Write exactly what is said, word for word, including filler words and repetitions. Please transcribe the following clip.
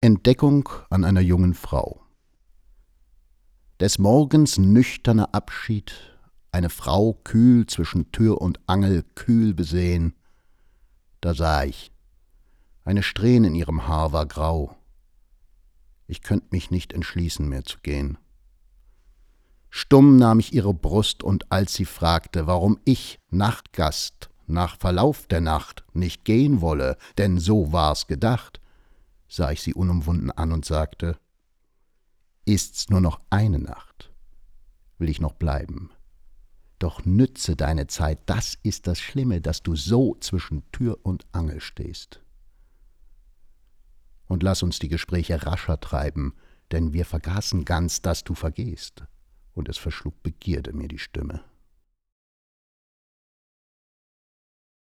Entdeckung an einer jungen Frau. Des Morgens nüchterner Abschied, eine Frau kühl zwischen Tür und Angel kühl besehen. Da sah ich, eine Strähn in ihrem Haar war grau. Ich könnt mich nicht entschließen, mehr zu gehen. Stumm nahm ich ihre Brust, und als sie fragte, warum ich, Nachtgast, nach Verlauf der Nacht nicht gehen wolle, denn so war's gedacht, sah ich sie unumwunden an und sagte: Ist's nur noch eine Nacht, will ich noch bleiben. Doch nütze deine Zeit, das ist das Schlimme, dass du so zwischen Tür und Angel stehst. Und lass uns die Gespräche rascher treiben, denn wir vergaßen ganz, dass du vergehst, und es verschlug Begierde mir die Stimme.